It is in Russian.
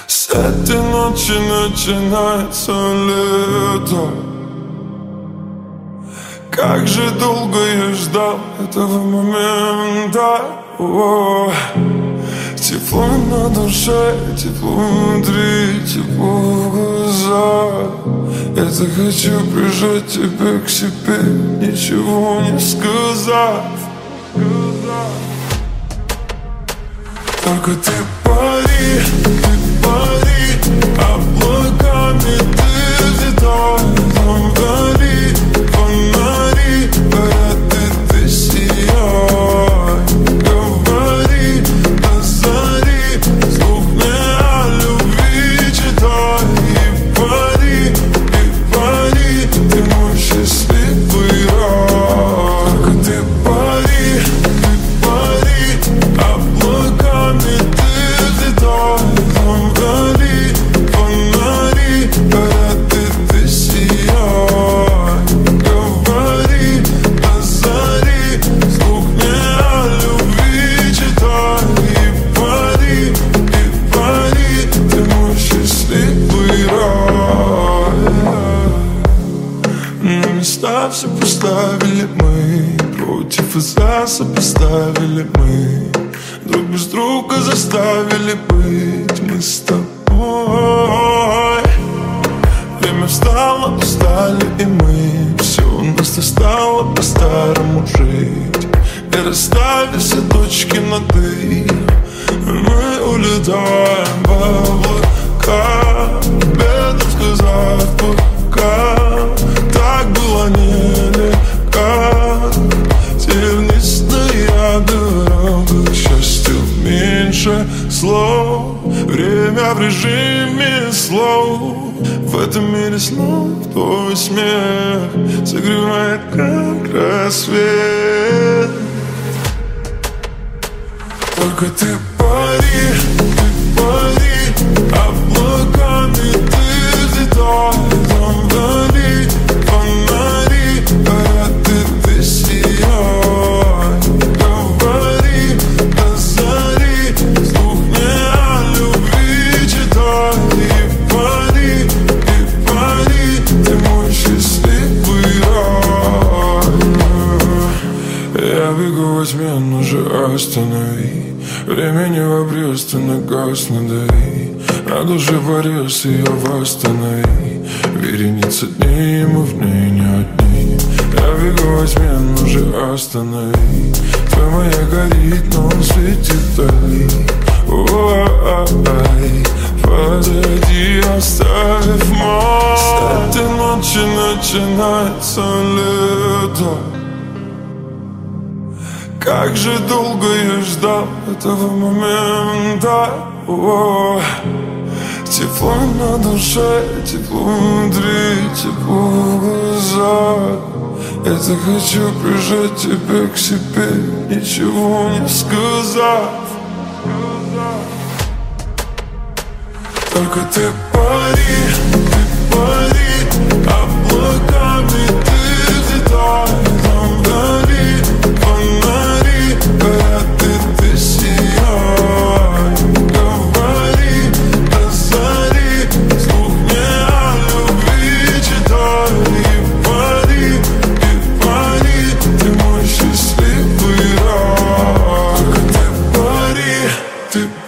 С этой ночи начинается лето. Как же долго я ждал этого момента. Тепло на душе, тепло внутри, тепло в глазах. Я так хочу прижать тебя к себе, ничего не сказав. Только ты пари, облаками ты взлетай. Там вдали фонари горят, и ты сияй. Говори до зари, вслух мне о любви читай. И пари, ты мой счастливый рай. Только ты пари, облаками ты взлетай. Там вдали фонари горят, и ты сияй. Говори до зари, вслух мне о любви читай. И пари, ты мой счастливый рай. На места все поставили мы, против и за сопоставили мы. Друг без друга заставили быть мы с тобой. Время встало, устали и мы. Все у нас стало по-старому жить. И расставили все точки над «и». Мы улетаем в облака, бедом сказав пока. Так было нелегко. Тернистая дорога к счастью, меньше слов. Время в режиме слов. В этом мире слов твой смех согревает, как рассвет. Только ты пари, облаками ты взлетай. Там вдали фонари горят, и ты сияй. Говори до зари, вслух мне о любви читай. И пари, ты мой счастливый рай. Я бегу во тьме, но же останови. Времени в обрез, ты на газ надави. На душе порез, ее восстанови. Вереница дней, мы в ней не одни. Я бегу во тьме, но же останови. Твой маяк горит, но он светит вдали. Ой, позади оставив мой. С этой ночи начинается лето. Как же долго я ждал этого момента. Тепло на душе, тепло внутри, тепло в глазах. Я так хочу прижать тебя к себе, ничего не сказав. Только ты пари, облаками ты взлетай. Там вдали фонари горят, и ты сияй. Говори до зари, вслух мне о любви читай. И пари, ты мой счастливый рай. Только ты пари,